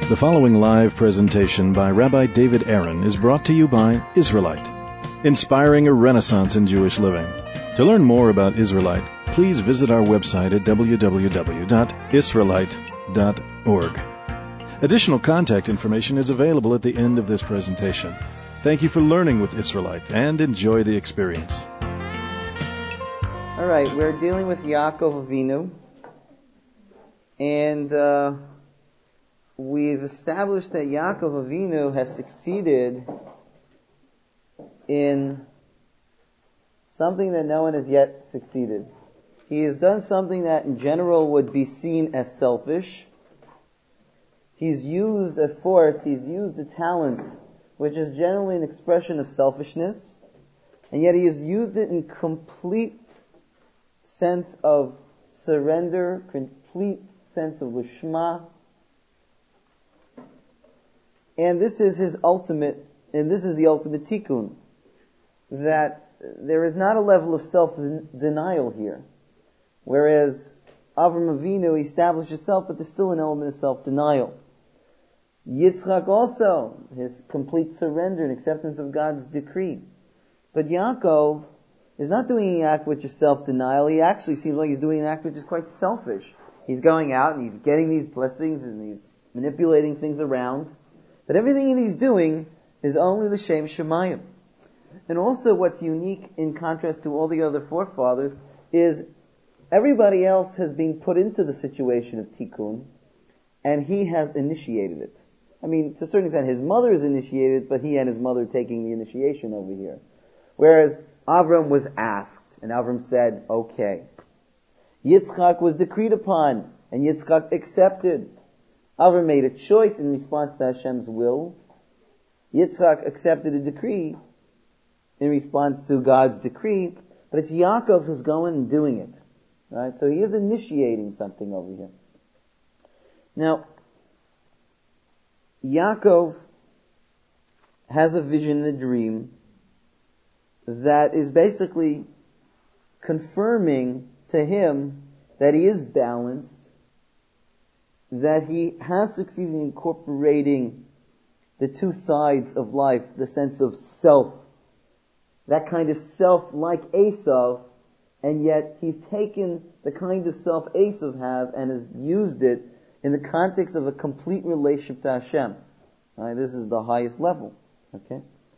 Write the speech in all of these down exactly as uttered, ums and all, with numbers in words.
The following live presentation by Rabbi David Aaron is brought to you by Israelite, inspiring a renaissance in Jewish living. To learn more about Israelite, please visit our website at w w w dot israelite dot org. Additional contact information is available at the end of this presentation. Thank you for learning with Israelite and enjoy the experience. All right, we're dealing with Yaakov Avinu, and uh, we've established that Yaakov Avinu has succeeded in something that no one has yet succeeded. He has done something that in general would be seen as selfish. He's used a force, he's used a talent, which is generally an expression of selfishness, and yet he has used it in complete sense of surrender, complete sense of lishma. And this is his ultimate, and this is the ultimate tikkun, that there is not a level of self-denial here. Whereas Avram Avinu established himself, but there's still an element of self-denial. Yitzchak also, his complete surrender and acceptance of God's decree. But Yaakov is not doing an act which is self-denial. He actually seems like he's doing an act which is quite selfish. He's going out and he's getting these blessings and he's manipulating things around. But everything that he's doing is only l'shem shamayim. And also what's unique in contrast to all the other forefathers is everybody else has been put into the situation of tikkun and he has initiated it. I mean, to a certain extent his mother is initiated, but he and his mother taking the initiation over here. Whereas Avram was asked, and Avram said, okay. Yitzchak was decreed upon, and Yitzchak accepted. Avram made a choice in response to Hashem's will. Yitzchak accepted a decree in response to God's decree, but it's Yaakov who's going and doing it. Right? So he is initiating something over here. Now, Yaakov has a vision and a dream that is basically confirming to him that he is balanced, that he has succeeded in incorporating the two sides of life, the sense of self, that kind of self like Esav, and yet he's taken the kind of self Esav has and has used it in the context of a complete relationship to Hashem. Right, this is the highest level. Okay?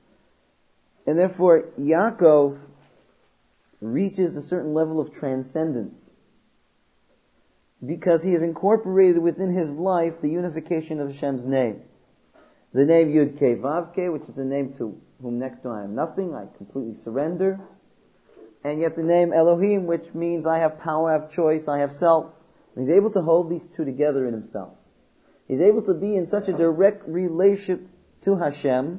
And therefore, Yaakov reaches a certain level of transcendence because he has incorporated within his life the unification of Hashem's name. The name Yud Kei Vav Kei, which is the name to whom next to I am nothing, I completely surrender. And yet the name Elohim, which means I have power, I have choice, I have self. And he's able to hold these two together in himself. He's able to be in such a direct relationship to Hashem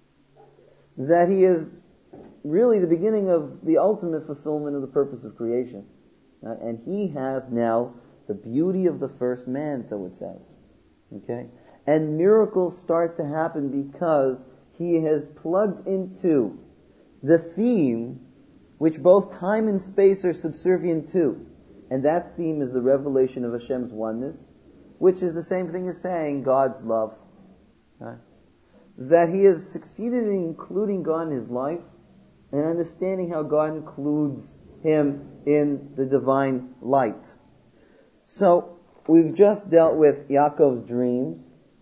that he is really the beginning of the ultimate fulfillment of the purpose of creation. Uh, and he has now the beauty of the first man, so it says. Okay? And miracles start to happen because he has plugged into the theme which both time and space are subservient to. And that theme is the revelation of Hashem's oneness, which is the same thing as saying God's love. Right? That he has succeeded in including God in his life and understanding how God includes him in the divine light. So, we've just dealt with Yaakov's dreams,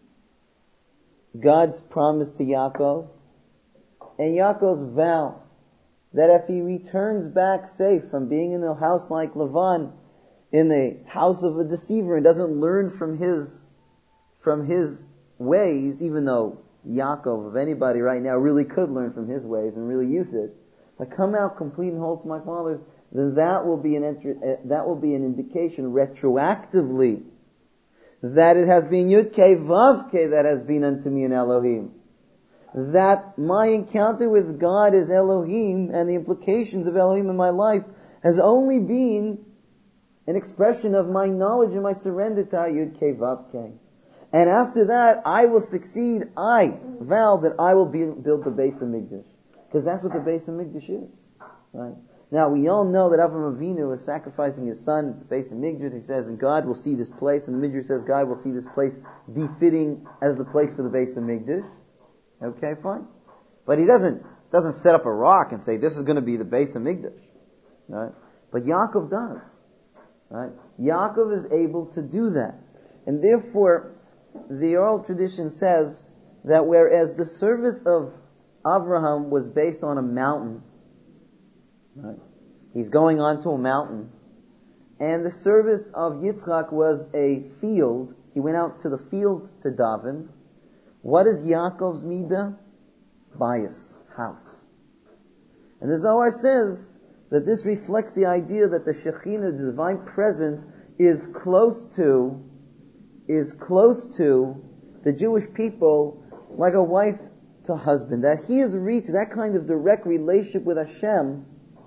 God's promise to Yaakov, and Yaakov's vow that if he returns back safe from being in a house like Lavan, in the house of a deceiver, and doesn't learn from his from his ways, even though Yaakov, of anybody right now, really could learn from his ways and really use it, but come out complete and whole to my fathers, then that will be an entry, uh, that will be an indication retroactively that it has been Yud Kei Vav Kei that has been unto me an Elohim. That my encounter with God as Elohim and the implications of Elohim in my life has only been an expression of my knowledge and my surrender to Yud Kei Vav Kei. And after that, I will succeed. I vow that I will be, build the Beis HaMikdash. Because that's what the Beis HaMikdash is. Right? Now, we all know that Avraham Avinu is sacrificing his son at the base of Migdal. He says, and God will see this place, and the Midrash says God will see this place befitting as the place for the base of Migdal. Okay, fine. But he doesn't, doesn't set up a rock and say, this is going to be the base of Migdal. Right? But Yaakov does. Right? Yaakov is able to do that. And therefore, the oral tradition says that whereas the service of Abraham was based on a mountain, right? He's going onto a mountain, and the service of Yitzchak was a field. He went out to the field to daven. What is Yaakov's midah? Bias, house. And the Zohar says that this reflects the idea that the Shekhinah, the divine presence, is close to, is close to the Jewish people like a wife to husband. That he has reached that kind of direct relationship with Hashem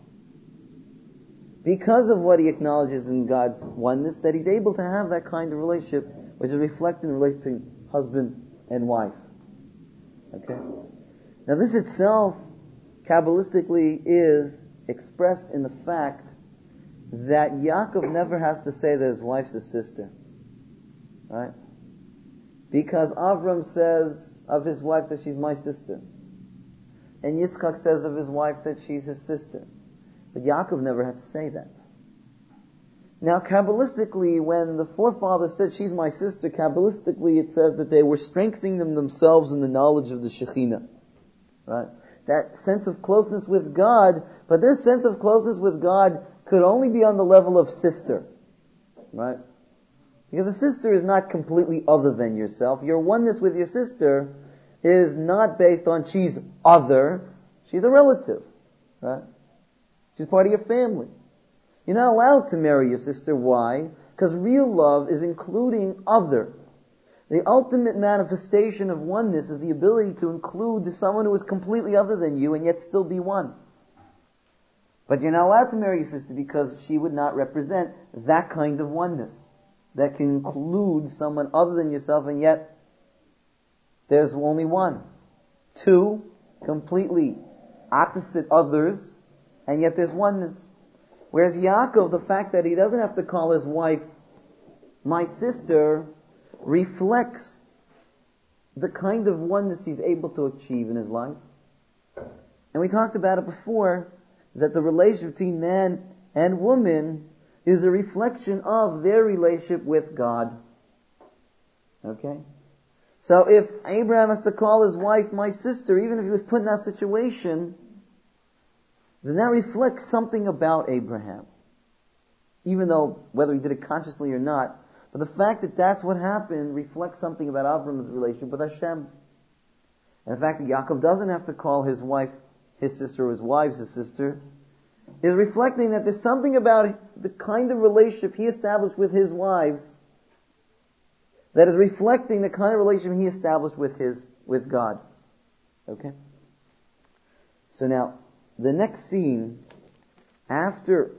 because of what he acknowledges in God's oneness, that he's able to have that kind of relationship, which is reflected in relation to husband and wife. Okay? Now this itself, Kabbalistically, is expressed in the fact that Yaakov never has to say that his wife's his sister. Right? Because Avram says of his wife that she's my sister. And Yitzchak says of his wife that she's his sister. But Yaakov never had to say that. Now, Kabbalistically, when the forefathers said she's my sister, Kabbalistically it says that they were strengthening them themselves in the knowledge of the Shekhinah. Right? That sense of closeness with God, but their sense of closeness with God could only be on the level of sister. Right? Because a sister is not completely other than yourself. Your oneness with your sister is not based on she's other. She's a relative. Right? She's part of your family. You're not allowed to marry your sister. Why? Because real love is including other. The ultimate manifestation of oneness is the ability to include someone who is completely other than you and yet still be one. But you're not allowed to marry your sister because she would not represent that kind of oneness that can include someone other than yourself, and yet there's only one. Two completely opposite others, and yet there's oneness. Whereas Yaakov, the fact that he doesn't have to call his wife my sister, reflects the kind of oneness he's able to achieve in his life. And we talked about it before, that the relationship between man and woman is a reflection of their relationship with God. Okay? So if Abraham has to call his wife my sister, even if he was put in that situation, then that reflects something about Abraham. Even though, whether he did it consciously or not, but the fact that that's what happened reflects something about Avram's relationship with Hashem. And the fact that Yaakov doesn't have to call his wife his sister or his wives his sister is reflecting that there's something about the kind of relationship he established with his wives that is reflecting the kind of relationship he established with his, with God. Okay? So now, the next scene, after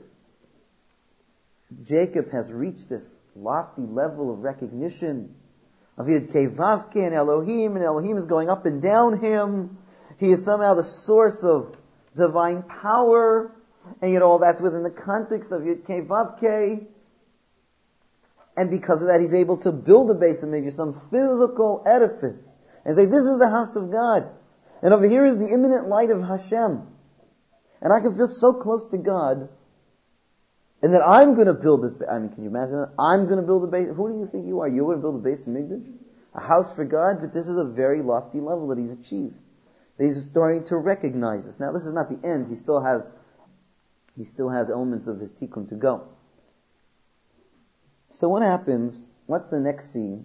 Jacob has reached this lofty level of recognition of Yud Kei Vav Kei and Elohim, and Elohim is going up and down him, he is somehow the source of divine power, and yet all that's within the context of Yud Kei Vav Kei. And because of that, he's able to build a base of Mikdash, some physical edifice, and say, this is the house of God. And over here is the imminent light of Hashem. And I can feel so close to God, and that I'm going to build this. I mean, can you imagine that? I'm going to build a base. Who do you think you are? You're going to build a base of Mikdash? A house for God? But this is a very lofty level that he's achieved. He's starting to recognize this. Now, this is not the end. He still has, he still has elements of his tikkun to go. So what happens? What's the next scene?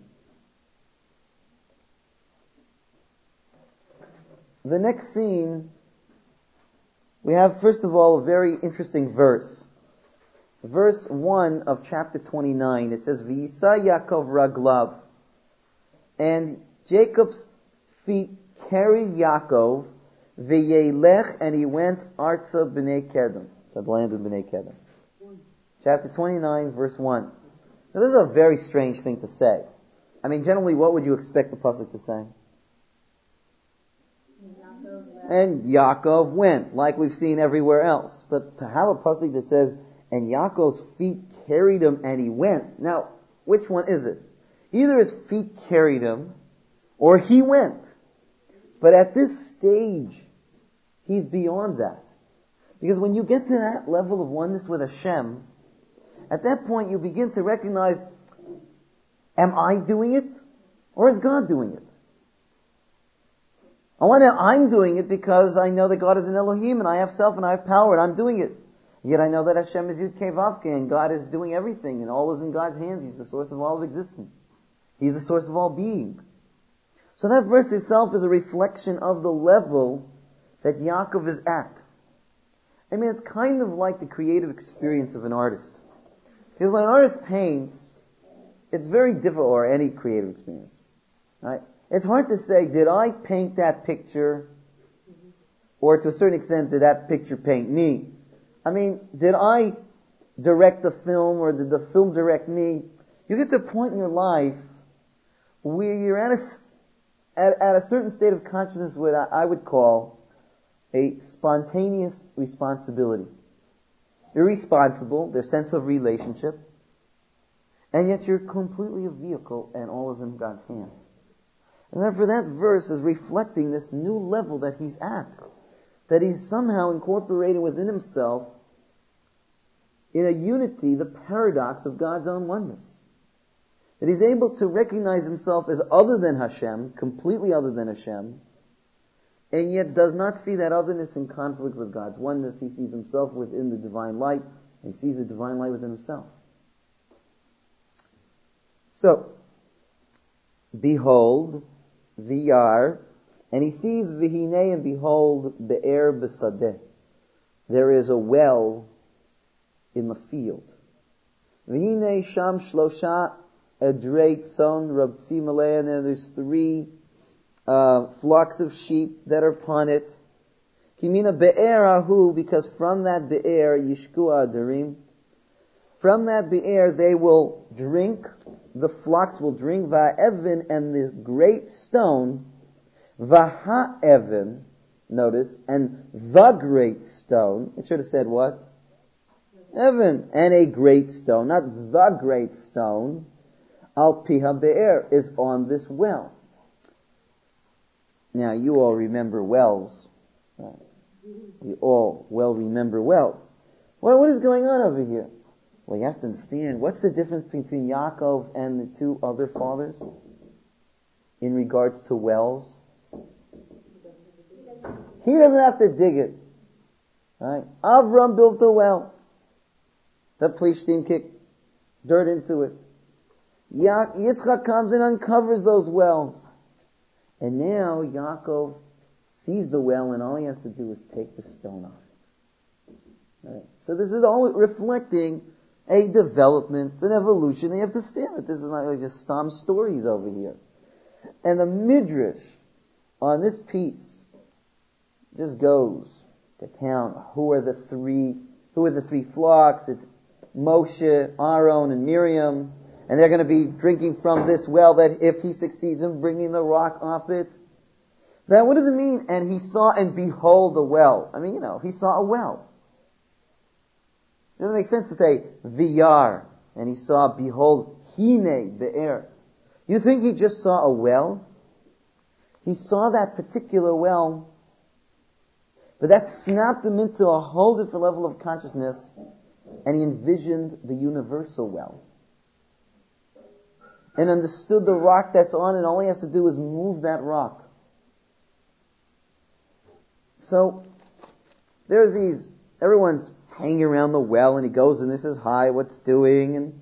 The next scene, we have, first of all, a very interesting verse. Verse one of chapter twenty-nine. It says, V'yisa Yaakov raglav. And Jacob's feet carried Yaakov, v'yelech, and he went arza b'nei Kedem, to the land of b'nei Kedem. Chapter twenty-nine, verse one. Now this is a very strange thing to say. I mean, generally, what would you expect the pasuk to say? and Yaakov went, like we've seen everywhere else. But to have a pasuk that says, and Yaakov's feet carried him and he went. Now, which one is it? Either his feet carried him, or he went. But at this stage, he's beyond that. Because when you get to that level of oneness with Hashem, at that point you begin to recognize, am I doing it? Or is God doing it? I want to, I'm doing it because I know that God is an Elohim and I have self and I have power and I'm doing it. Yet I know that Hashem is Yud Kei Vav Kei and God is doing everything and all is in God's hands. He's the source of all of existence. He's the source of all being. So that verse itself is a reflection of the level that Yaakov is at. I mean, it's kind of like the creative experience of an artist. Because when an artist paints, it's very difficult, or any creative experience, right? It's hard to say, did I paint that picture, or to a certain extent, did that picture paint me? I mean, did I direct the film, or did the film direct me? You get to a point in your life where you're at a, at, at a certain state of consciousness what I, I would call a spontaneous responsibility. You're responsible, there's sense of relationship, and yet you're completely a vehicle and all is in God's hands. And therefore that verse is reflecting this new level that he's at. That he's somehow incorporating within himself, in a unity, the paradox of God's own oneness. That he's able to recognize himself as other than Hashem, completely other than Hashem, and yet does not see that otherness in conflict with God's oneness. He sees himself within the divine light, and he sees the divine light within himself. So, behold, V'yar, and he sees V'hinei, and behold, Be'er B'sadeh. There is a well in the field. V'hinei Sham Shlosha Edrei Tzon Rabtzim Alei, and there's three uh, flocks of sheep that are upon it. Kimina Be'er Ahu, because from that Be'er Yishku Adarim, from that Be'er they will drink, the flocks will drink, Va'evin, and the great stone, Va'ha'evin, notice, and the great stone, it should have said what? Evan, and a great stone, not the great stone, Al Piha Be'er, is on this well. Now, you all remember wells. You all well remember wells. Well, what is going on over here? Well, you have to understand, what's the difference between Yaakov and the two other fathers in regards to wells? He doesn't have to dig it. Right? Avram built a well. The Plishtim kicked dirt into it. Yitzchak comes and uncovers those wells. And now Yaakov sees the well and all he has to do is take the stone off. Right? So this is all reflecting a development, an evolution. And you have to stand it. This is not like just stam stories over here. And the Midrash on this piece just goes to town. Who are the three, who are the three flocks? It's Moshe, Aaron, and Miriam. And they're going to be drinking from this well that if he succeeds in bringing the rock off it. Now, what does it mean? And he saw and behold a well. I mean, you know, he saw a well. It doesn't make sense to say, V'yar, and he saw, behold, Hine, Be'er. You think he just saw a well? He saw that particular well, but that snapped him into a whole different level of consciousness, and he envisioned the universal well. And understood the rock that's on, and all he has to do is move that rock. So, there's these, everyone's hanging around the well, and he goes, and this is, hi, what's doing? And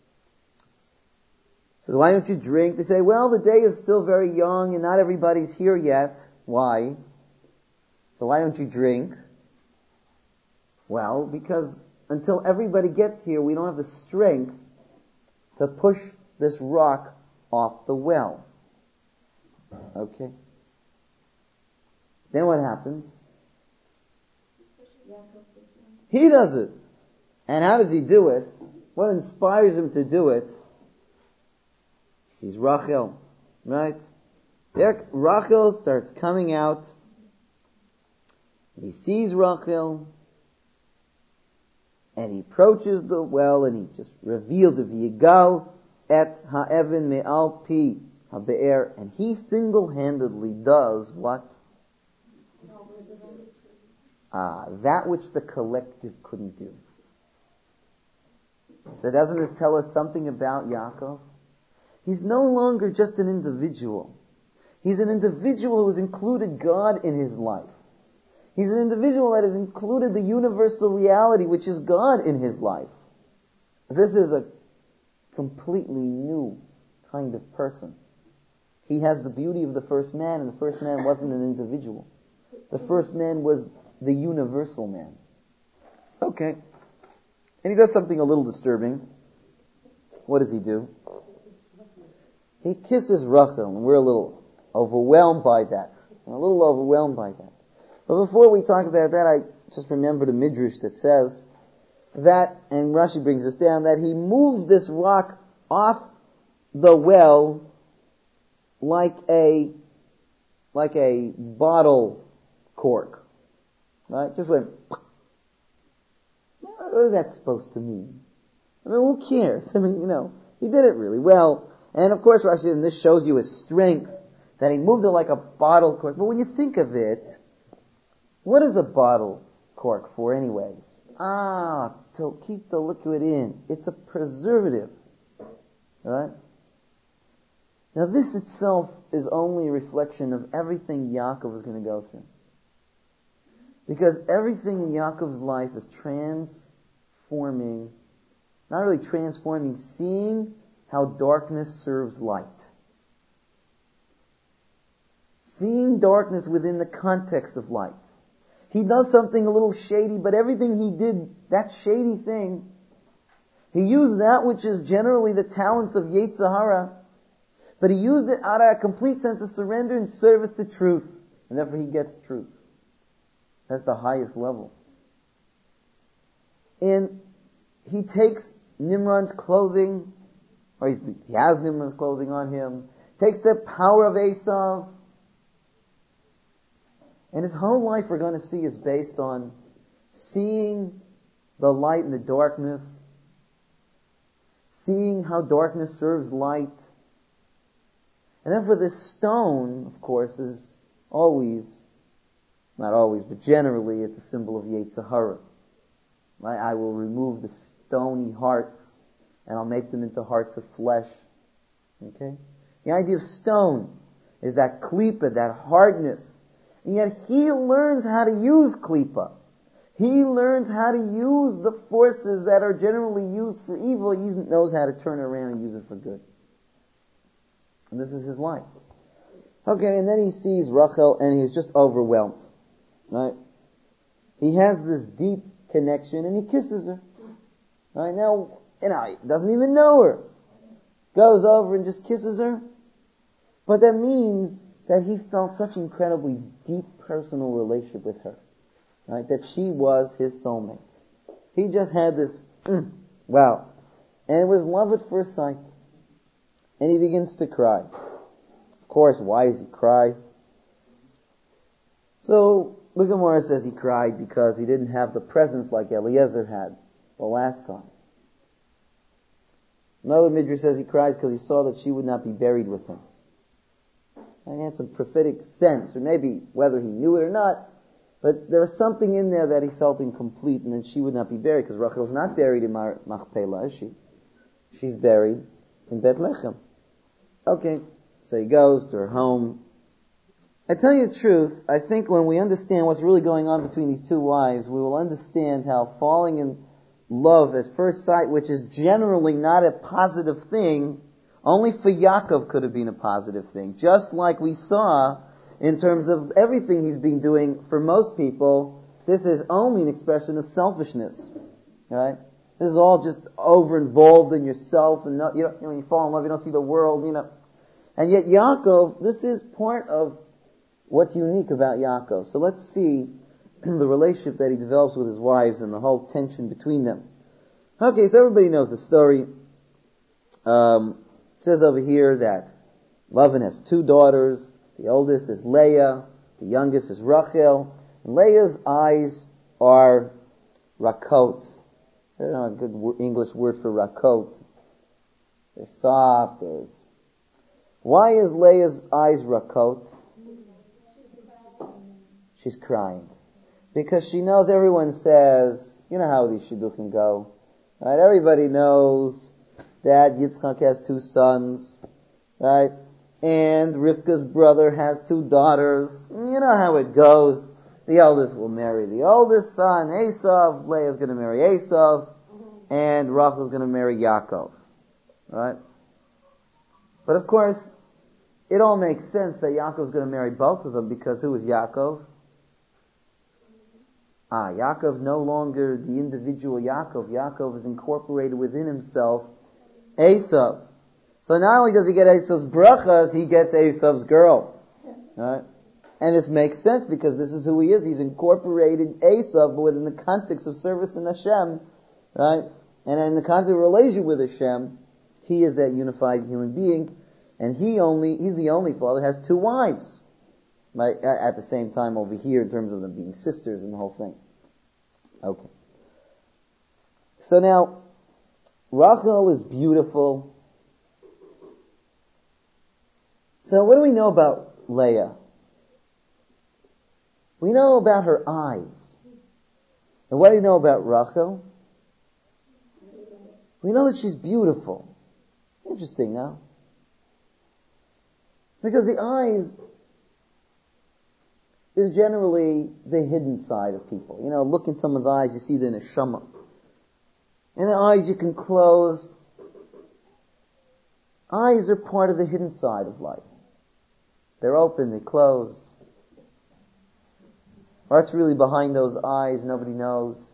says, why don't you drink? They say, well, the day is still very young, and not everybody's here yet. Why? So why don't you drink? Well, because until everybody gets here, we don't have the strength to push this rock off the well. Okay? Then what happens? He does it. And how does he do it? What inspires him to do it? He sees Rachel, right? There, Rachel starts coming out He sees Rachel, and he approaches the well, and he just reveals it. V'yigal et ha'evin me'al pi ha'be'er, and he single-handedly does what? Ah, that which the collective couldn't do. So doesn't this tell us something about Yaakov? He's no longer just an individual. He's an individual who has included God in his life. He's an individual that has included the universal reality, which is God, in his life. This is a completely new kind of person. He has the beauty of the first man, and the first man wasn't an individual. The first man was the universal man. Okay. And he does something a little disturbing. What does he do? He kisses Rachel, and we're a little overwhelmed by that. A little overwhelmed by that. But before we talk about that, I just remembered a midrash that says that, and Rashi brings this down, that he moves this rock off the well like a, like a bottle cork. Right? Just went, what is that supposed to mean? I mean, who cares? I mean, you know, he did it really well. And of course, Rashi, and this shows you his strength, that he moved it like a bottle cork. But when you think of it, what is a bottle cork for anyways? Ah, to keep the liquid in. It's a preservative. Right? Now this itself is only a reflection of everything Yaakov was going to go through. Because everything in Yaakov's life is transforming, not really transforming, seeing how darkness serves light. Seeing darkness within the context of light. He does something a little shady, but everything he did, that shady thing, he used that which is generally the talents of Yetzer Hara, but he used it out of a complete sense of surrender and service to truth. And therefore he gets truth. That's the highest level. And he takes Nimrod's clothing, or he's, he has Nimrod's clothing on him, takes the power of Esav, and his whole life we're going to see is based on seeing the light and the darkness, seeing how darkness serves light. And then for this stone, of course, is always, not always, but generally, it's a symbol of Yetzer Hara. Right? I will remove the stony hearts, and I'll make them into hearts of flesh. Okay? The idea of stone is that klipa, that hardness. And yet he learns how to use klipa. He learns how to use the forces that are generally used for evil. He knows how to turn it around and use it for good. And this is his life. Okay, and then he sees Rachel and he's just overwhelmed. Right? He has this deep connection and he kisses her. Right? Now, you know, he doesn't even know her. Goes over and just kisses her. But that means that he felt such incredibly deep personal relationship with her. Right? That she was his soulmate. He just had this, mm, wow. And it was love at first sight. And he begins to cry. Of course, why does he cry? So, the Gemara says he cried because he didn't have the presence like Eliezer had the last time. Another Midrash says he cries because he saw that she would not be buried with him. And he had some prophetic sense, or maybe whether he knew it or not, but there was something in there that he felt incomplete, and that she would not be buried, because Rachel's not buried in Machpelah, is she? She's buried in Bethlehem. Okay, so he goes to her home. I tell you the truth, I think when we understand what's really going on between these two wives, we will understand how falling in love at first sight, which is generally not a positive thing, only for Yaakov could have been a positive thing. Just like we saw in terms of everything he's been doing for most people, this is only an expression of selfishness. Right? This is all just over-involved in yourself, and not, you know, when you fall in love, you don't see the world, you know. And yet Yaakov, this is part of what's unique about Yaakov. So let's see the relationship that he develops with his wives and the whole tension between them. Okay, so everybody knows the story. Um, it says over here that Lavan has two daughters. The oldest is Leah. The youngest is Rachel. Leah's eyes are rakot. I don't know a good English word for rakot. They're soft. There's... Why is Leah's eyes rakot? She's crying. Because she knows everyone says, you know how these shidduchim go. Right? Everybody knows that Yitzchak has two sons. Right? And Rivka's brother has two daughters. You know how it goes. The eldest will marry the oldest son, Esav. Leah's going to marry Esav. And Rachel's going to marry Yaakov. Right? But of course, it all makes sense that Yaakov's going to marry both of them, because who is Yaakov? Ah, Yaakov's no longer the individual Yaakov. Yaakov is incorporated within himself Esav. So not only does he get Esav's brachas, he gets Esav's girl. Right? And this makes sense because this is who he is. He's incorporated Esav, but within the context of service in Hashem. Right? And in the context of relation with Hashem, he is that unified human being. And he only, he's the only father that has two wives. Right? At the same time over here in terms of them being sisters and the whole thing. Okay. So now, Rachel is beautiful. So what do we know about Leah? We know about her eyes. And what do you know about Rachel? We know that she's beautiful. Interesting, no? Because the eyes is generally the hidden side of people. You know, look in someone's eyes, you see the neshama. And the eyes you can close. Eyes are part of the hidden side of life. They're open, they close. What's really behind those eyes, nobody knows.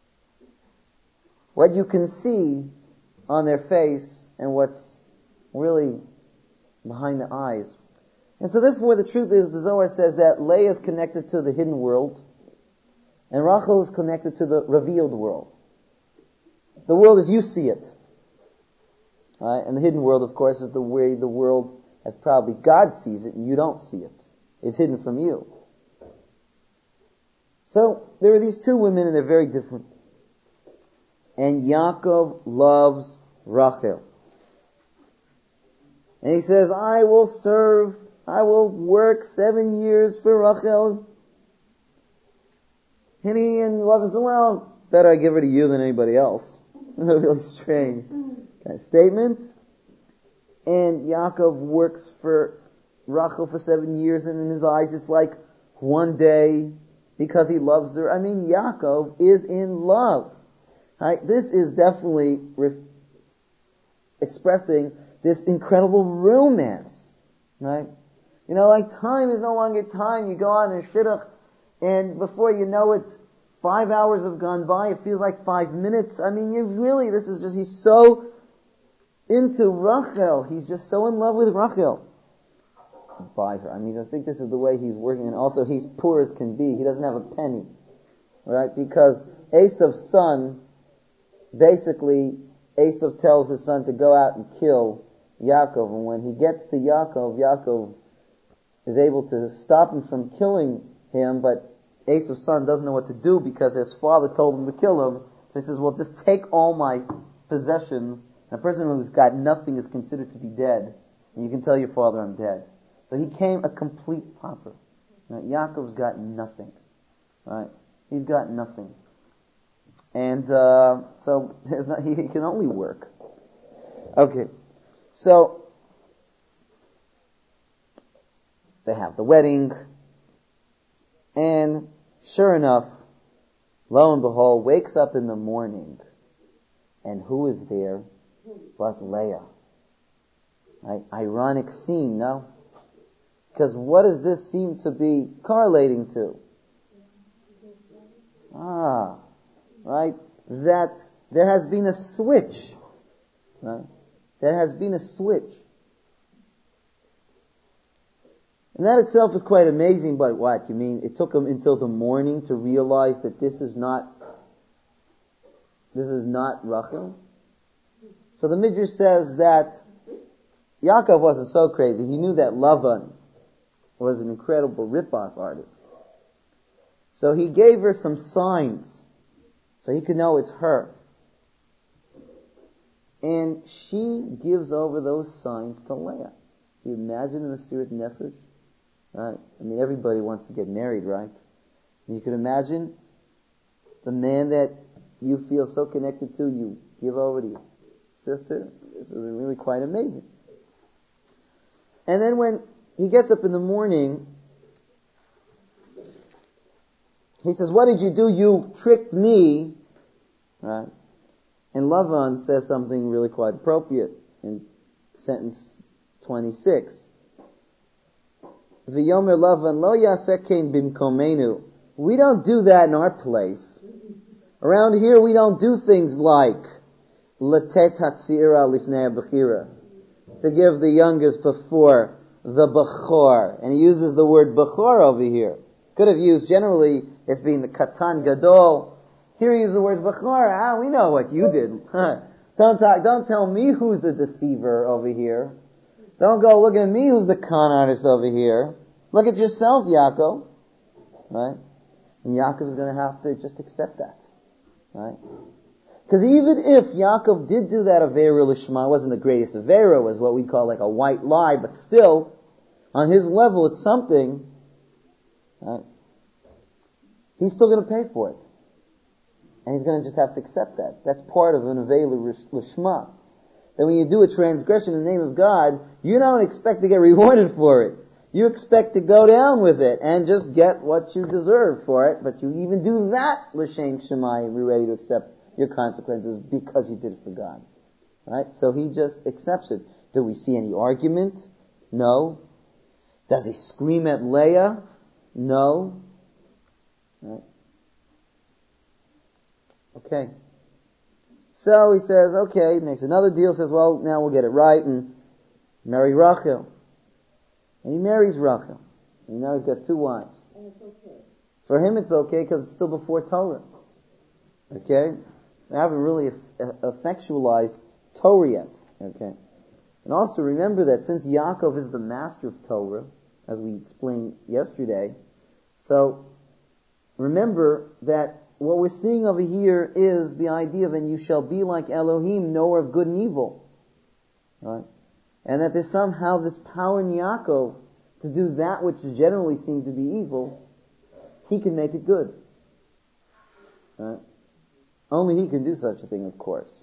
What you can see on their face and what's really behind the eyes. And so therefore the truth is, the Zohar says that Leah is connected to the hidden world and Rachel is connected to the revealed world. The world as you see it. Right? And the hidden world, of course, is the way the world as probably God sees it and you don't see it. It's hidden from you. So there are these two women and they're very different. And Yaakov loves Rachel. And he says, I will serve, I will work seven years for Rachel. And he and Lavan said, well, better I give her to you than anybody else. Really strange kind of statement. And Yaakov works for Rachel for seven years, and in his eyes it's like one day because he loves her. I mean, Yaakov is in love. Right? This is definitely re- expressing this incredible romance. Right? You know, like time is no longer time. You go on in shidduch, and before you know it, five hours have gone by. It feels like five minutes. I mean, you really, this is just, he's so into Rachel. He's just so in love with Rachel. By her. I mean, I think this is the way he's working, and also he's poor as can be. He doesn't have a penny. Right? Because Esav's son, basically, Esav tells his son to go out and kill Yaakov, and when he gets to Yaakov, Yaakov is able to stop him from killing him, but Esav's son doesn't know what to do because his father told him to kill him. So he says, well, just take all my possessions. And a person who's got nothing is considered to be dead. And you can tell your father I'm dead. So he came a complete pauper. Right? Yaakov's got nothing. Right? He's got nothing. And uh, so there's not, he, he can only work. Okay. So they have the wedding. And sure enough, lo and behold, wakes up in the morning. And who is there but Leah? Right? Ironic scene, no? Because what does this seem to be correlating to? Ah, right? That there has been a switch. Right? There has been a switch. And that itself is quite amazing, but what? You mean it took him until the morning to realize that this is not, this is not Rachel? So the Midrash says that Yaakov wasn't so crazy. He knew that Lavan was an incredible rip-off artist. So he gave her some signs so he could know it's her. And she gives over those signs to Leah. Can you imagine the Mesirat Nefesh? Right? I mean, everybody wants to get married, right? And you can imagine the man that you feel so connected to, you give over to your sister. This is really quite amazing. And then when he gets up in the morning, he says, what did you do? You tricked me. Right? And Lavan says something really quite appropriate in sentence twenty-six. V'yomer Lavan lo yasekein bimkomenu. We don't do that in our place. Around here we don't do things like letet hatzira lifnei bechira, to give the youngest before the bechor. And he uses the word bechor over here. Could have used generally as being the katan gadol. Here he uses the word bechor. Ah, we know what you did. Don't talk, don't tell me who's the deceiver over here. Don't go look at me who's the con artist over here. Look at yourself, Yaakov. Right? And Yaakov is going to have to just accept that. Right? Because even if Yaakov did do that Avera Lishma, it wasn't the greatest Avera, it was what we call like a white lie, but still, on his level it's something, right? He's still going to pay for it. And he's going to just have to accept that. That's part of an Avera Lishma. That when you do a transgression in the name of God, you don't expect to get rewarded for it. You expect to go down with it and just get what you deserve for it, but you even do that, l'shem shemayim, you're ready to accept your consequences because you did it for God. Right? So he just accepts it. Do we see any argument? No. Does he scream at Leah? No. Right? Okay. So he says, okay, makes another deal, says, well, now we'll get it right and marry Rachel. And he marries Rachel. And now he's got two wives. And it's okay. For him it's okay because it's still before Torah. Okay? They haven't really eff- effectualized Torah yet. Okay? And also remember that since Yaakov is the master of Torah, as we explained yesterday, so remember that what we're seeing over here is the idea of, and you shall be like Elohim, knower of good and evil. Right? And that there's somehow this power in Yaakov to do that which generally seemed to be evil, he can make it good. Right? Only he can do such a thing, of course.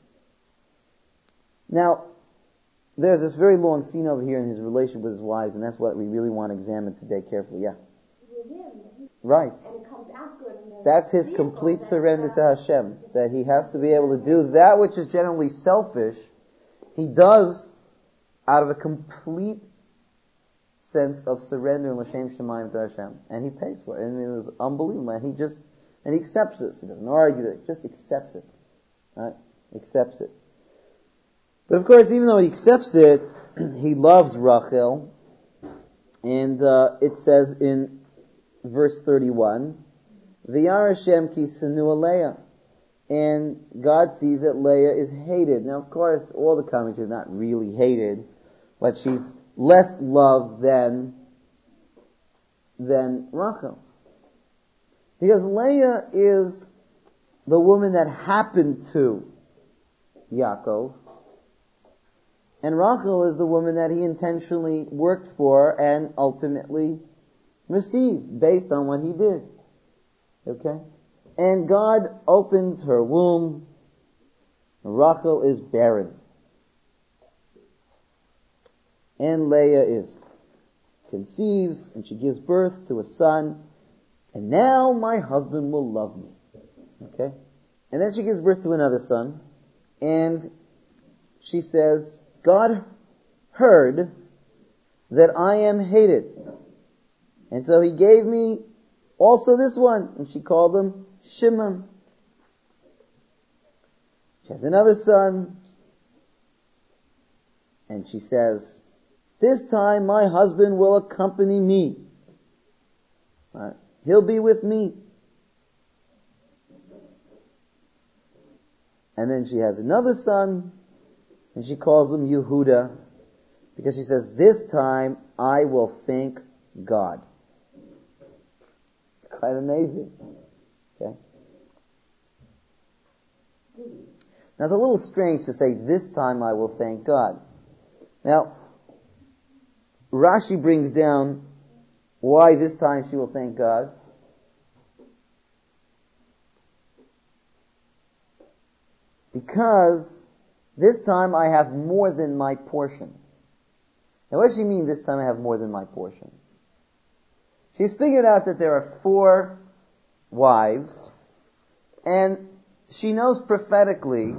Now, there's this very long scene over here in his relation with his wives, and that's what we really want to examine today carefully. Yeah. Right. And it comes after it. That's his complete surrender to Hashem. That he has to be able to do that which is generally selfish. He does out of a complete sense of surrender and l'shem shemayim to Hashem. And he pays for it. And it was unbelievable. And he just, and he accepts this. He doesn't argue it. Just accepts it. Right? Accepts it. But of course, even though he accepts it, he loves Rachel. And uh, it says in verse thirty-one, V'yar Hashem ki senu Leah. And God sees that Leah is hated. Now, of course, all the commentaries are not really hated, but she's less loved than, than Rachel. Because Leah is the woman that happened to Yaakov, and Rachel is the woman that he intentionally worked for and ultimately received based on what he did. Okay? And God opens her womb. Rachel is barren. And Leah is conceives, and she gives birth to a son. And now my husband will love me. Okay? And then she gives birth to another son. And she says, God heard that I am hated. And so he gave me also this one. And she called him Shimon. She has another son. And she says, this time my husband will accompany me. Right? He'll be with me. And then she has another son. And she calls him Yehuda. Because she says, this time I will thank God. quite amazing. Okay. Now it's a little strange to say, this time I will thank God. Now, Rashi brings down why this time she will thank God. Because this time I have more than my portion. Now what does she mean, this time I have more than my portion? She's figured out that there are four wives, and she knows prophetically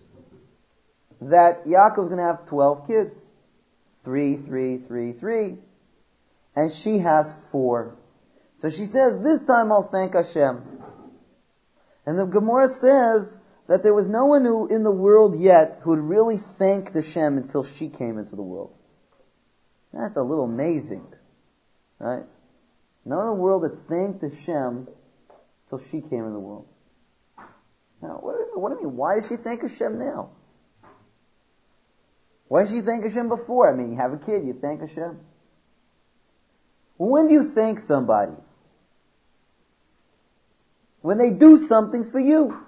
that Yaakov's going to have twelve kids. Three, three, three, three. And she has four. So she says, this time I'll thank Hashem. And the Gemara says that there was no one who in the world yet who had really thanked Hashem until she came into the world. That's a little amazing. Right? No one in the world that thanked Hashem until she came in the world. Now, what, what do you mean? Why does she thank Hashem now? Why does she thank Hashem before? I mean, you have a kid, you thank Hashem. Well, when do you thank somebody? When they do something for you.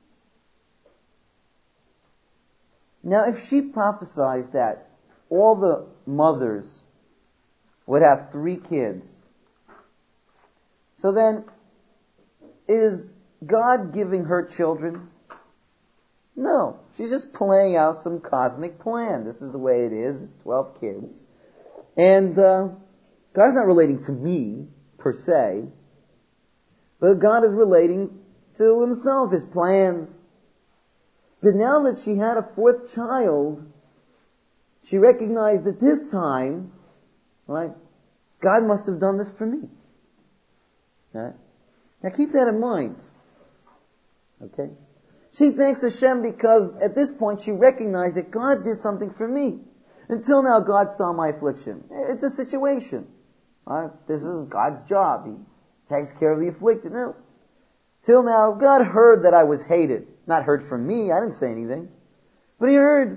Now, if she prophesied that all the mothers would have three kids, so then, is God giving her children? No. She's just playing out some cosmic plan. This is the way it is. It's twelve kids. And uh, God's not relating to me, per se, but God is relating to Himself, His plans. But now that she had a fourth child, she recognized that this time, right, God must have done this for me. Right? Now keep that in mind. Okay? She thanks Hashem because at this point she recognized that God did something for me. Until now God saw my affliction. It's a situation. Right? This is God's job. He takes care of the afflicted. No. Till now God heard that I was hated. Not heard from me. I didn't say anything. But He heard.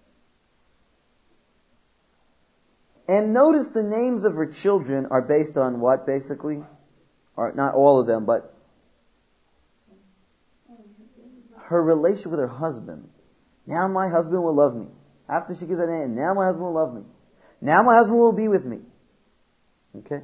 And notice the names of her children are based on what basically? Or not all of them, but her relation with her husband. Now my husband will love me. After she gives that name, now my husband will love me. Now my husband will be with me. Okay?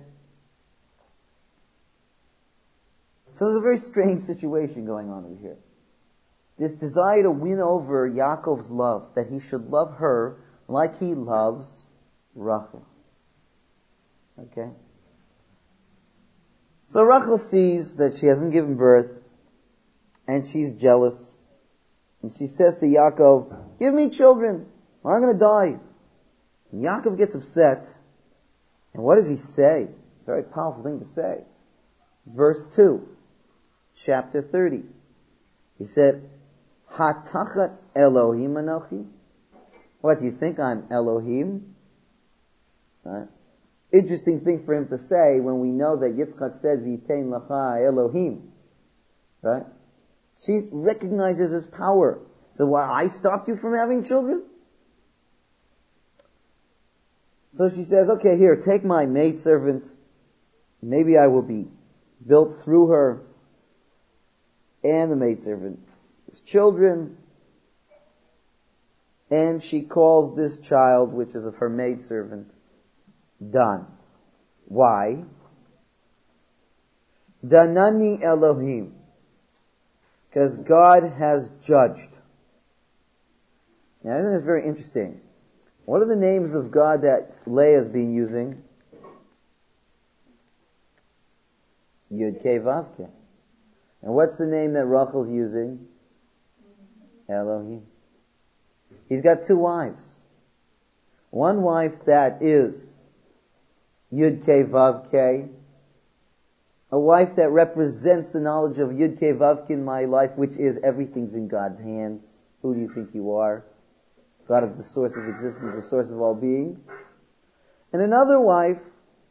So there's a very strange situation going on over here. This desire to win over Yaakov's love, that he should love her like he loves Rachel. Okay? So Rachel sees that she hasn't given birth, and she's jealous. And she says to Yaakov, give me children, or I'm going to die. And Yaakov gets upset. And what does he say? It's a very powerful thing to say. Verse two, chapter thirty. He said, Hatachat Elohim Anochi? What, do you think I'm Elohim? Right? Interesting thing for him to say when we know that Yitzchak said, V'itein lacha Elohim. Right? She recognizes his power. So why, I stopped you from having children? So she says, okay, here, take my maidservant. Maybe I will be built through her and the maidservant. Children. And she calls this child, which is of her maidservant, Dan. Why? Danani Elohim. Because God has judged. Now, I think that's very interesting. What are the names of God that Leah's been using? Yud Kei Vav Kei. And what's the name that Rachel's using? Elohim. He's got two wives. One wife that is Yud Kei Vav Kei. A wife that represents the knowledge of Yud Kei Vav Kei in my life, which is everything's in God's hands. Who do you think you are? God is the source of existence, the source of all being. And another wife,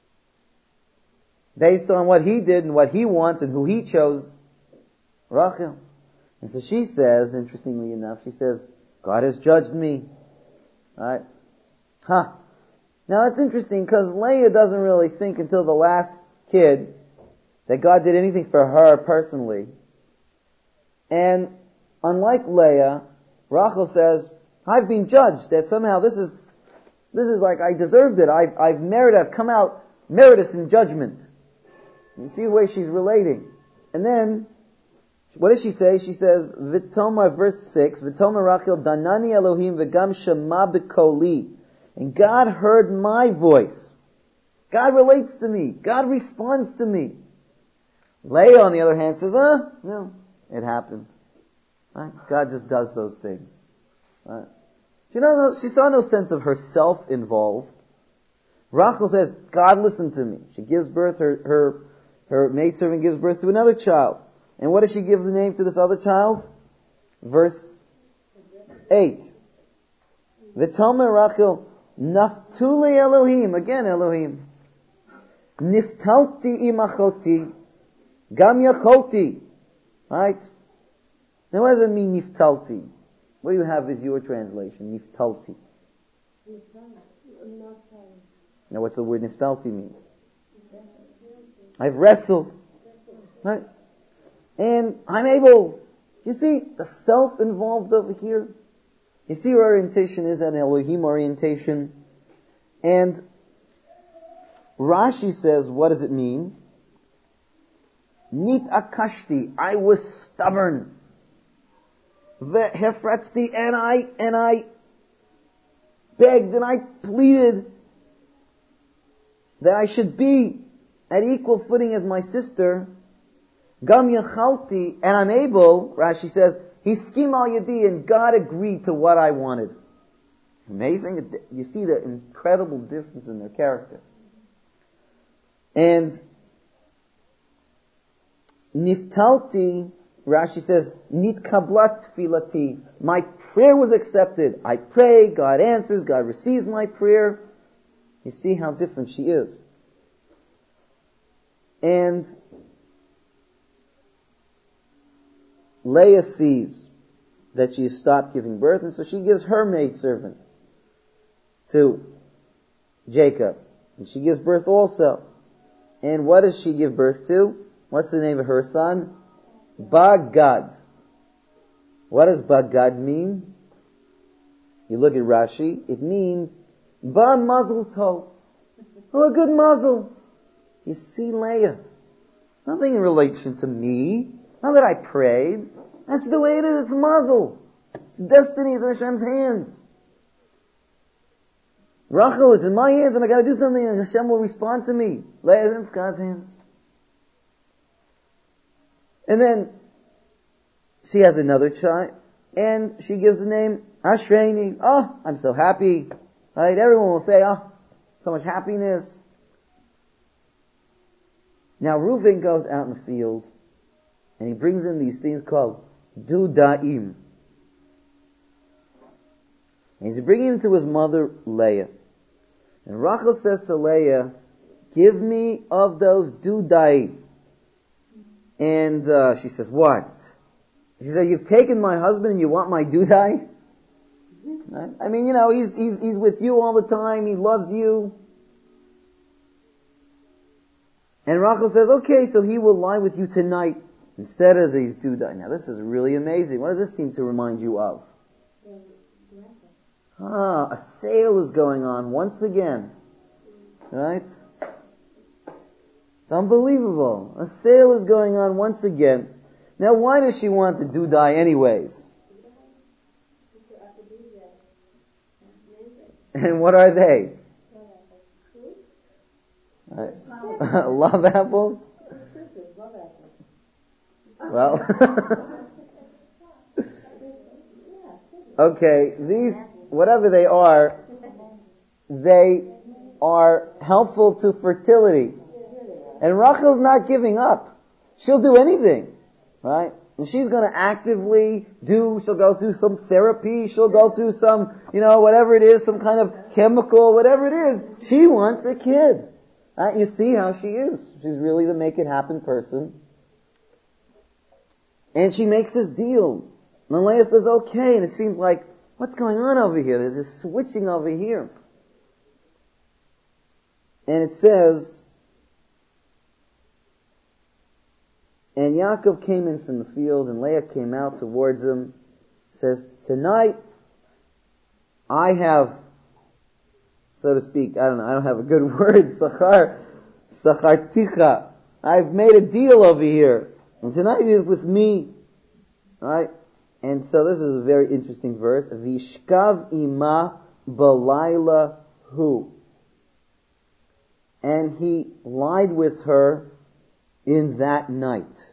based on what he did and what he wants and who he chose, Rachel. And so she says, interestingly enough, she says, God has judged me. Alright? Huh. Now that's interesting because Leah doesn't really think until the last kid that God did anything for her personally. And unlike Leah, Rachel says, I've been judged, that somehow this is, this is like I deserved it. I've, I've merited, I've come out meritorious in judgment. You see the way she's relating. And then, what does she say? She says, V'tomar, verse six, V'tomar Rachel, Danani Elohim v'gam shema b'koli. And God heard my voice. God relates to me. God responds to me. Leah, on the other hand, says, uh, no, it happened. Right? God just does those things. Right? She, no, she saw no sense of herself involved. Rachel says, God listened to me. She gives birth, her, her, her maidservant gives birth to another child. And what does she give the name to this other child? Verse eight. V'tomer Rachel, Naftuli Elohim, again Elohim. Niftalti imachoti, gam yacholti. Right? Now what does it mean, niftalti? What do you have as your translation? Niftalti. Now what's the word niftalti mean? I've wrestled. Right? And I'm able. You see the self involved over here? You see her orientation is an Elohim orientation. And Rashi says, what does it mean? Nit akashti, I was stubborn. Vehefratzti, and I, and I begged and I pleaded that I should be at equal footing as my sister. Gam yachalti, and I'm able, Rashi says, Hiskim al yadi, and God agreed to what I wanted. Amazing. You see the incredible difference in their character. And Niftalti, Rashi says, Nitkablat filati. My prayer was accepted. I pray, God answers, God receives my prayer. You see how different she is. And Leah sees that she has stopped giving birth, and so she gives her maidservant to Jacob. And she gives birth also. And what does she give birth to? What's the name of her son? Bagad. What does Bagad mean? You look at Rashi, it means Ba Mazel Tov. Oh, a good muzzle. Do you see Leah? Nothing in relation to me. Not that I prayed. That's the way it is. It's muzzle. It's destiny. It's in Hashem's hands. Rachel, it's in my hands and I gotta do something and Hashem will respond to me. Leah, it's God's hands. And then she has another child and she gives the name Ashreini. Oh, I'm so happy. Right? Everyone will say, oh, so much happiness. Now Reuven goes out in the field and he brings in these things called dudaim. And he's bringing him to his mother Leah. And Rachel says to Leah, give me of those dudai. And uh, she says, what? She said, you've taken my husband and you want my dudai? Right? I mean, you know, he's, he's, he's with you all the time. He loves you. And Rachel says, okay, so he will lie with you tonight instead of these dudai. Now this is really amazing. What does this seem to remind you of? Ah, a sale is going on once again. Right? It's unbelievable. A sale is going on once again. Now why does she want the dudai anyways? And what are they? Uh, love apples? Well, okay, these, whatever they are, they are helpful to fertility. And Rachel's not giving up. She'll do anything, right? And she's going to actively do, she'll go through some therapy, she'll go through some, you know, whatever it is, some kind of chemical, whatever it is. She wants a kid. Right? You see how she is. She's really the make it happen person. And she makes this deal. And Leah says, okay, and it seems like, what's going on over here? There's this switching over here. And it says, And Yaakov came in from the field, and Leah came out towards him. Says, tonight, I have, so to speak, I don't know, I don't have a good word, Sachar, Sacharticha. I've made a deal over here. And tonight is with me. Alright? And so this is a very interesting verse. Vishkav ima balayla hu. And he lied with her in that night.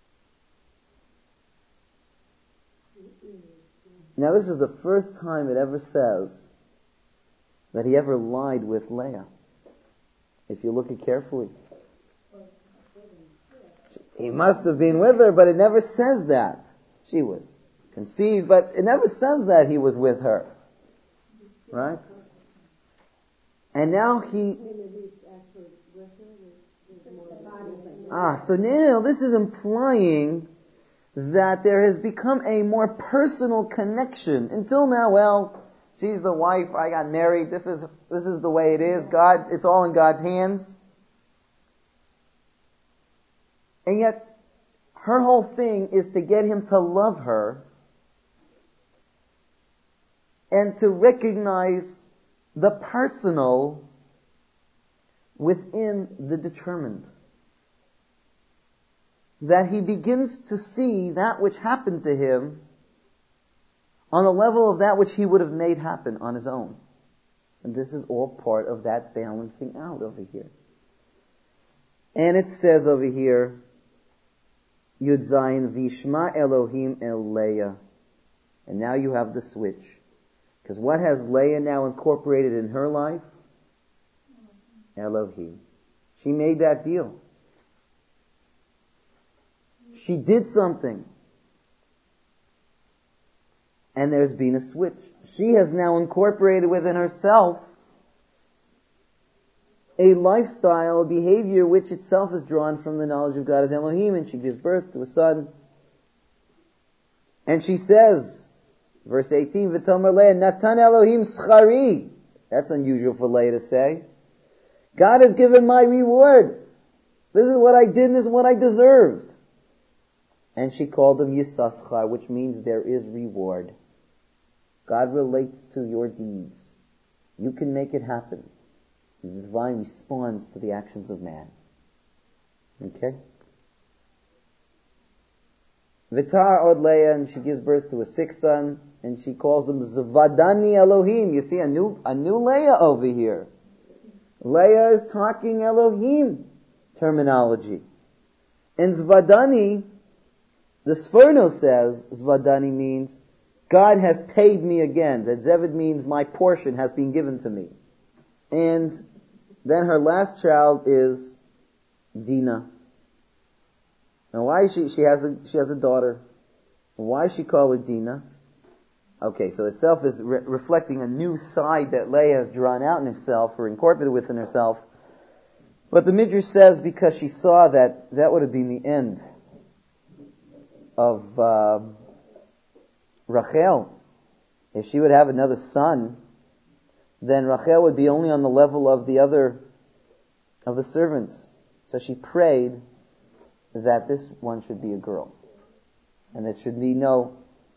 Now this is the first time it ever says that he ever lied with Leah. If you look at carefully. He must have been with her, but it never says that. She was conceived, but it never says that he was with her. Right? And now he... Ah, so now this is implying that there has become a more personal connection. Until now, well, she's the wife, I got married, this is this is the way it is. God, it's all in God's hands. And yet, her whole thing is to get him to love her and to recognize the personal within the determined. That he begins to see that which happened to him on the level of that which he would have made happen on his own. And this is all part of that balancing out over here. And it says over here, Yud Zayin Vishma Elohim El Leah. And now you have the switch. Because what has Leah now incorporated in her life? Elohim. She made that deal. She did something. And there's been a switch. She has now incorporated within herself a lifestyle, a behavior which itself is drawn from the knowledge of God as Elohim, and she gives birth to a son. And she says, verse eighteen, V'tomer Leah, Natan Elohim schari. That's unusual for Leah to say. God has given my reward. This is what I did, this is what I deserved. And she called him Yisaschar, which means there is reward. God relates to your deeds. You can make it happen. The divine responds to the actions of man. Okay? Vitar od Leah, and she gives birth to a sixth son, and she calls him Zvadani Elohim. You see a new, a new Leah over here. Leah is talking Elohim terminology. And Zvadani, the Sforno says, Zvadani means, God has paid me again. That Zeved means my portion has been given to me. And then her last child is Dinah. Now why is she, she has a, she has a daughter. Why does she call her Dinah? Okay, so itself is re- reflecting a new side that Leah has drawn out in herself or incorporated within herself. But the Midrash says because she saw that that would have been the end of uh, Rachel. If she would have another son, then Rachel would be only on the level of the other, of the servants. So she prayed that this one should be a girl. And there should be no,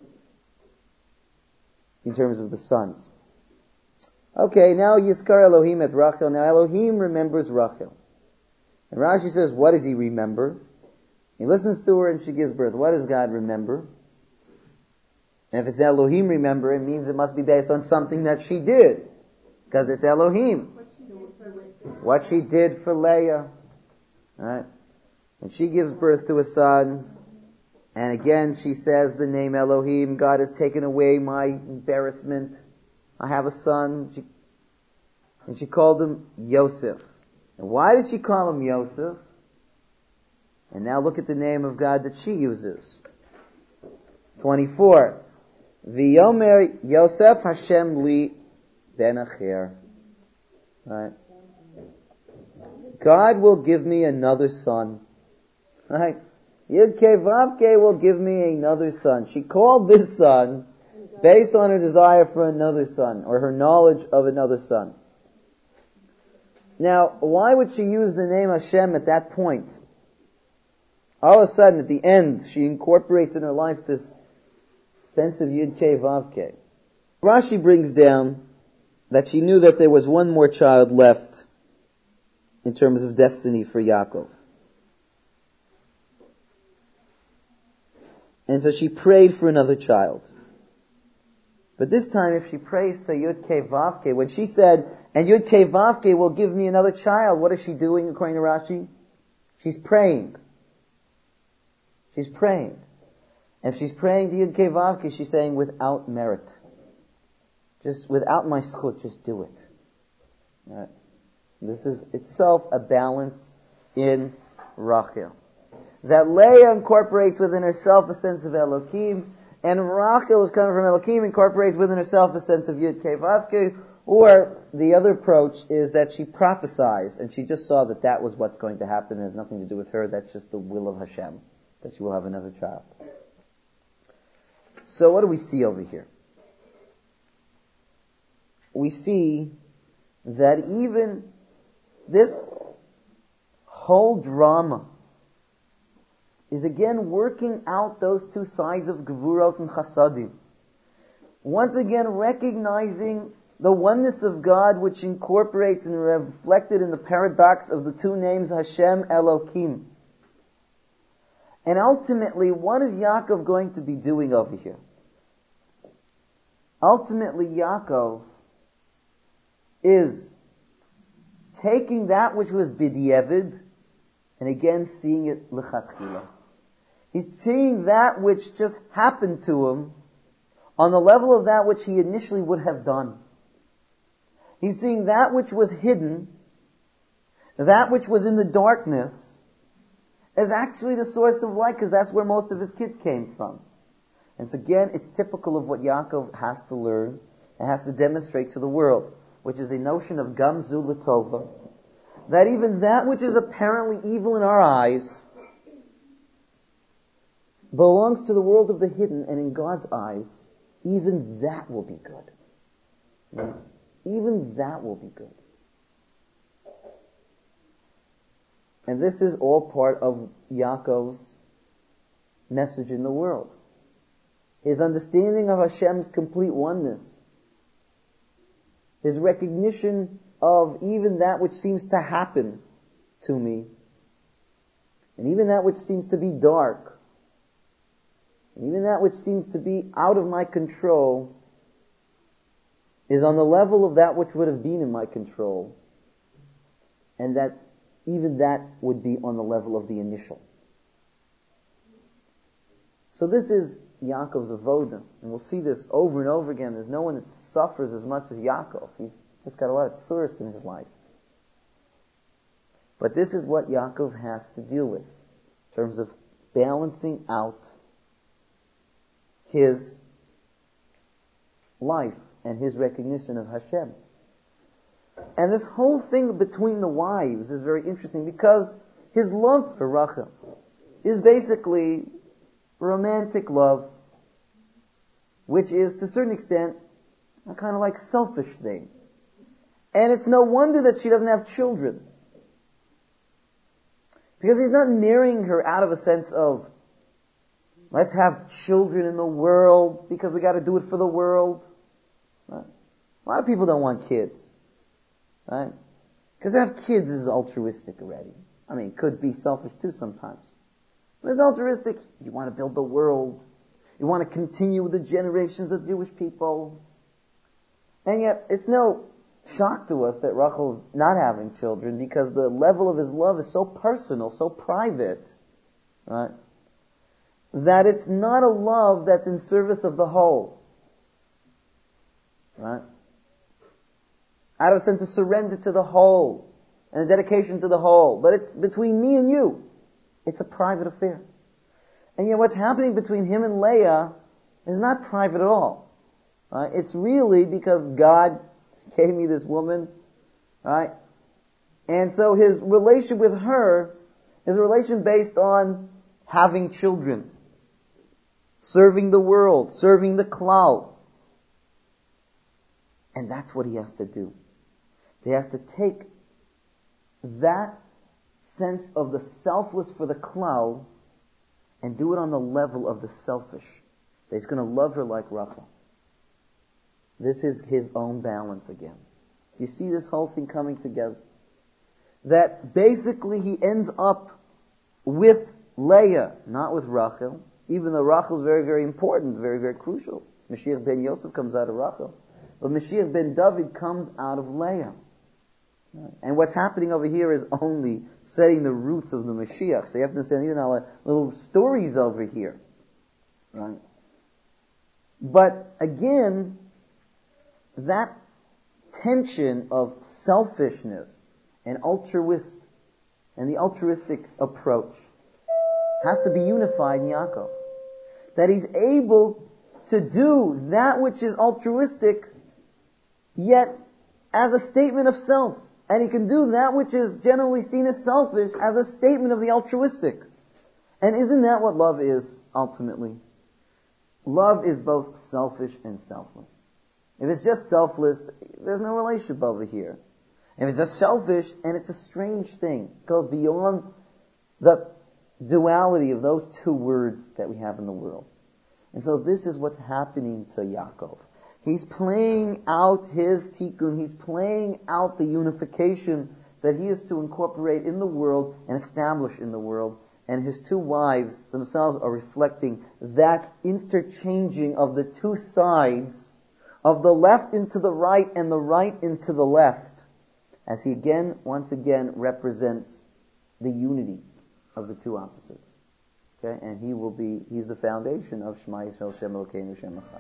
in terms of the sons. Okay, now Yizkar Elohim at Rachel. Now Elohim remembers Rachel. And Rashi says, what does he remember? He listens to her and she gives birth. What does God remember? And if it's Elohim remember, it means it must be based on something that she did. Because it's Elohim. What she did for Leah. Right? And she gives birth to a son. And again she says the name Elohim. God has taken away my embarrassment. I have a son. She, and she called him Yosef. And why did she call him Yosef? And now look at the name of God that she uses. twenty-four. V'yomer Yosef Hashem li ben acher. Right? God will give me another son. Right? Yud Kei Vav Kei will give me another son. She called this son based on her desire for another son, or her knowledge of another son. Now, why would she use the name Hashem at that point? all of a sudden, at the end, she incorporates in her life this sense of Yud Kei Vav Kei. Rashi brings down that she knew that there was one more child left in terms of destiny for Yaakov. And so she prayed for another child. But this time, if she prays to Yud Kei Vav Kei, when she said, and Yud Kei Vav Kei will give me another child, what is she doing according to Rashi? She's praying. She's praying. And if she's praying to Yud Kei Vav Kei, she's saying, without merit. Just without my schut, just do it. Right? This is itself a balance in Rachel. That Leah incorporates within herself a sense of Elokim, and Rachel is coming from Elokim, incorporates within herself a sense of Yud Kei Vav Kei. Or the other approach is that she prophesied, and she just saw that that was what's going to happen. It has nothing to do with her. That's just the will of Hashem, that she will have another child. So what do we see over here? We see that even this whole drama is again working out those two sides of Gevurot and Chasadim. Once again recognizing the oneness of God, which incorporates and reflected in the paradox of the two names Hashem, Elokim. And ultimately, what is Yaakov going to be doing over here? Ultimately, Yaakov is taking that which was b'di'evid and again seeing it l'chatchila. He's seeing that which just happened to him on the level of that which he initially would have done. He's seeing that which was hidden, that which was in the darkness, as actually the source of light, because that's where most of his kids came from. And so again, it's typical of what Yaakov has to learn and has to demonstrate to the world, which is the notion of Gamzu L'Tova, that even that which is apparently evil in our eyes belongs to the world of the hidden, and in God's eyes, even that will be good. Right? Even that will be good. And this is all part of Yaakov's message in the world. His understanding of Hashem's complete oneness. His recognition of even that which seems to happen to me. And even that which seems to be dark. And even that which seems to be out of my control is on the level of that which would have been in my control. And that even that would be on the level of the initial. So this is Yaakov's avoda. And we'll see this over and over again. There's no one that suffers as much as Yaakov. He's just got a lot of tsuris in his life. But this is what Yaakov has to deal with in terms of balancing out his life and his recognition of Hashem. And this whole thing between the wives is very interesting because his love for Rachel is basically romantic love, which is to a certain extent a kind of like selfish thing. And it's no wonder that she doesn't have children. Because he's not marrying her out of a sense of, let's have children in the world because we got to do it for the world. Right? A lot of people don't want kids. Right? Because to have kids is altruistic already. I mean, it could be selfish too sometimes. But it's altruistic. You want to build the world. You want to continue with the generations of Jewish people. And yet, it's no shock to us that Rachel's not having children because the level of his love is so personal, so private, right? That it's not a love that's in service of the whole. Right? Out of a sense of surrender to the whole and a dedication to the whole. But it's between me and you. It's a private affair. And yet what's happening between him and Leah is not private at all. Right? It's really because God gave me this woman. Right? And so his relation with her is a relation based on having children. Serving the world. Serving the klal. And that's what he has to do. He has to take that sense of the selfless for the klal and do it on the level of the selfish. That he's going to love her like Rachel. This is his own balance again. You see this whole thing coming together? That basically he ends up with Leah, not with Rachel, even though Rachel is very, very important, very, very crucial. Mashiach ben Yosef comes out of Rachel. But Mashiach ben David comes out of Leah. And what's happening over here is only setting the roots of the Mashiach. So you have to understand, these are not like little stories over here. Right? But again, that tension of selfishness and altruist and the altruistic approach has to be unified in Yaakov. That he's able to do that which is altruistic, yet as a statement of self. And he can do that which is generally seen as selfish as a statement of the altruistic. And isn't that what love is, ultimately? Love is both selfish and selfless. If it's just selfless, there's no relationship over here. If it's just selfish, and it's a strange thing, it goes beyond the duality of those two words that we have in the world. And so this is what's happening to Yaakov. He's playing out his tikkun. He's playing out the unification that he is to incorporate in the world and establish in the world. And his two wives themselves are reflecting that interchanging of the two sides, of the left into the right and the right into the left, as he again, once again, represents the unity of the two opposites. Okay? And he will be, he's the foundation of Shema Yisrael Shem Elokeinu Shem Echad.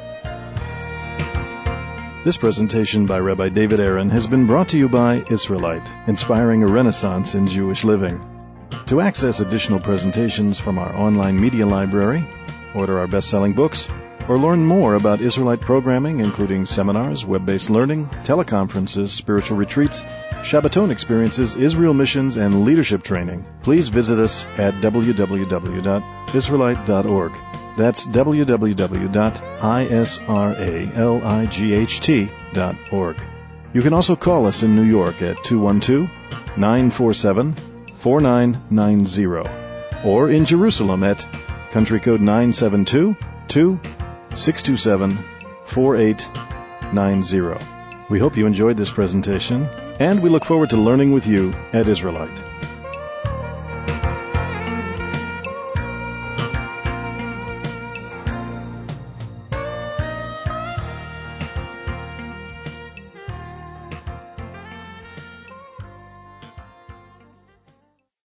This presentation by Rabbi David Aaron has been brought to you by Israelite, inspiring a renaissance in Jewish living. To access additional presentations from our online media library, order our best-selling books, or learn more about Israelite programming, including seminars, web-based learning, teleconferences, spiritual retreats, Shabbaton experiences, Israel missions, and leadership training, please visit us at w w w dot israelite dot org. That's w w w dot israelight dot org. You can also call us in New York at two one two, nine four seven, four nine nine zero or in Jerusalem at country code nine seven two, two six two seven, four eight nine zero. We hope you enjoyed this presentation, and we look forward to learning with you at Israelite.